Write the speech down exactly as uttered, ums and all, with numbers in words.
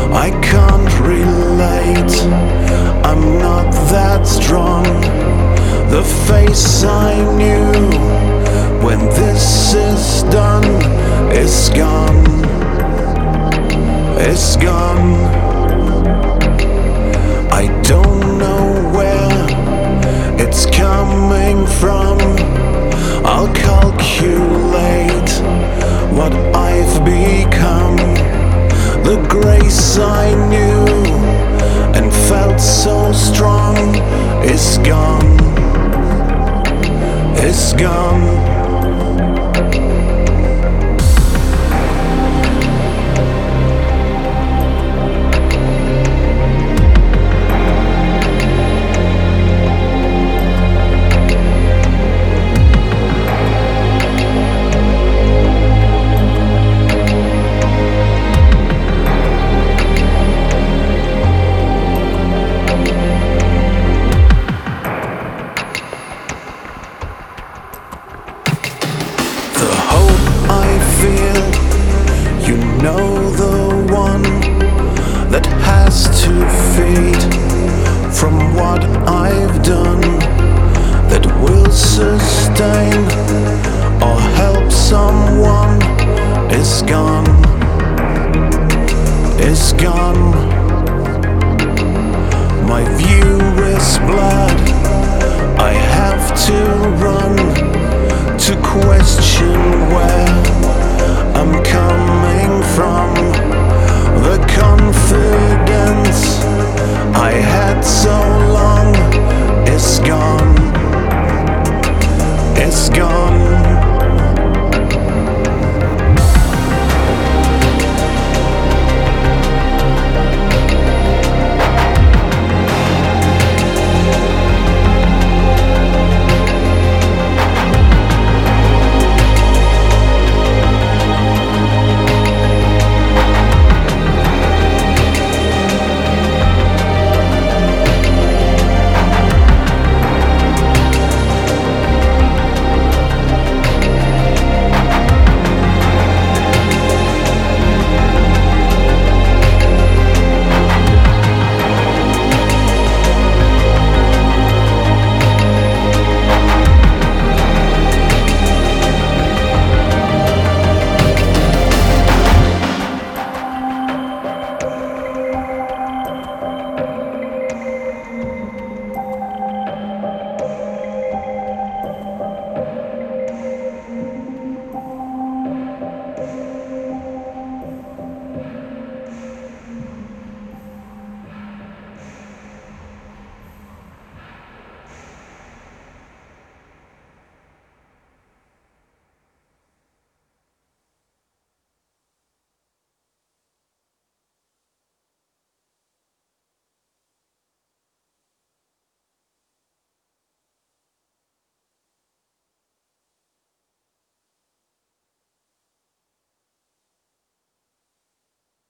I can't relate, I'm not that strong. The face I knew when this is done is gone, is gone. I don't know where it's coming from. I'll calculate what I've become. The grace I knew and felt so strong is gone, is gone. You know, the one that has to fade from what I've done, that will sustain or help someone, is gone, is gone. My view is blurred, I have to run.